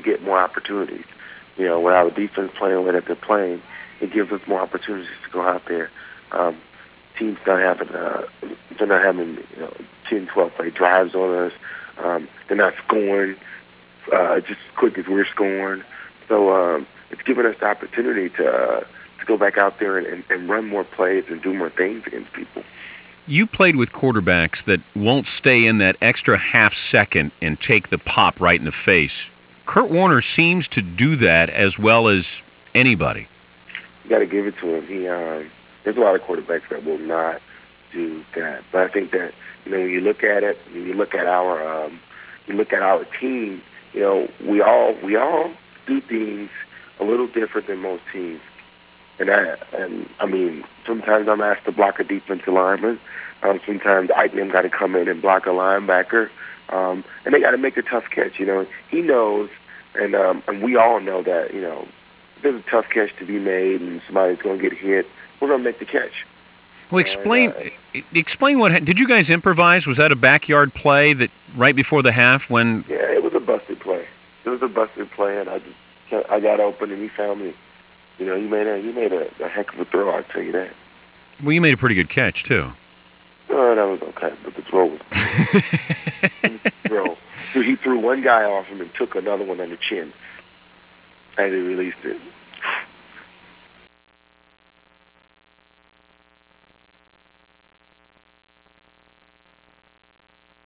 get more opportunities. With our defense playing the way that they're playing, it gives us more opportunities to go out there. Teams they're not having 10, 12 play drives on us. They're not scoring just as quick as we're scoring. So it's given us the opportunity to go back out there and run more plays and do more things against people. You played with quarterbacks that won't stay in that extra half second and take the pop right in the face. Kurt Warner seems to do that as well as anybody. You got to give it to him. There's a lot of quarterbacks that will not do that, but I think that when you look at it, when you look at our team, we all do things a little different than most teams. And I mean, sometimes I'm asked to block a defensive lineman. Sometimes IBM got to come in and block a linebacker, and they got to make a tough catch. He knows, and we all know that. If there's a tough catch to be made and somebody's going to get hit, we're going to make the catch. Well, explain what did you guys improvise? Was that a backyard play that right before the half when? Yeah, it was a busted play. It was a busted play, and I got open and he found me. He made a heck of a throw. I'll tell you that. Well, you made a pretty good catch too. Oh, that was okay, but the throw was throw. So he threw one guy off him and took another one on the chin, and he released it.